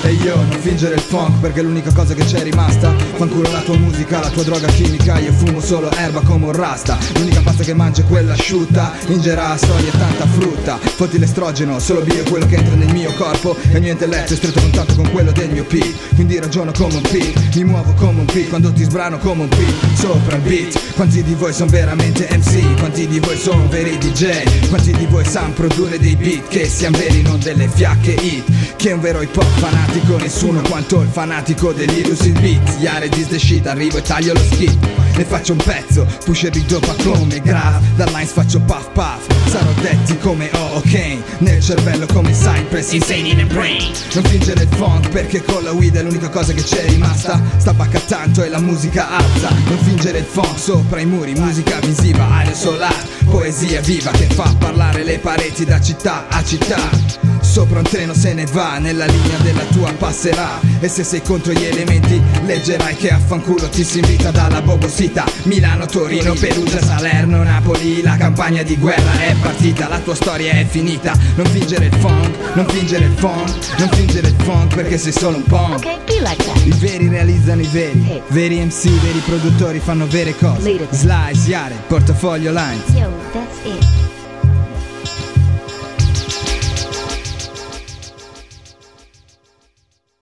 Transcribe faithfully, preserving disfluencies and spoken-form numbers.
E io non fingere il funk perché è l'unica cosa che c'è rimasta. Fanculo la tua musica, la tua droga chimica. Io fumo solo erba come un rasta. L'unica pasta che mangio è quella asciutta. Ingera soli e tanta frutta. Fotti l'estrogeno, solo bio è quello che entra nel mio corpo. E il mio intelletto è stretto contatto con quello del mio P. Quindi ragiono come un P, mi muovo come un P. Quando ti sbrano come un P, sopra il beat. Quanti di voi sono veramente M C? Quanti di voi sono veri D J? Quanti di voi sanno produrre dei beat che siano veri, non delle fiacche hit? Chi è un vero hip hop fanatico? Nessuno quanto il fanatico dell'Ilus il beat. Yare dis the shit, arrivo e taglio lo skit. Ne faccio un pezzo, pusher di dopa come graph. Da lines faccio puff puff. Sarò detti come oh ok. Nel cervello come Cypress, insane in the brain. Non fingere il funk perché con la weed è l'unica cosa che c'è rimasta. Sta bacca tanto e la musica alza. Non fingere il funk sopra i muri, musica visiva, aereo solare, poesia viva che fa parlare le pareti da città a città. Sopra un treno se ne va, nella linea della tua passerà. E se sei contro gli elementi leggerai che a fanculo ti si invita dalla Bobosita. Milano, Torino, Perugia, Salerno, Napoli. La campagna di guerra è partita, la tua storia è finita. Non fingere il funk, non fingere il funk, non fingere il funk perché sei solo un punk. Okay, be like that. I veri realizzano i veri, Hey. veri M C, veri produttori fanno vere cose. Lead it. Slice, Yare, portafoglio lines. Yo, that's it.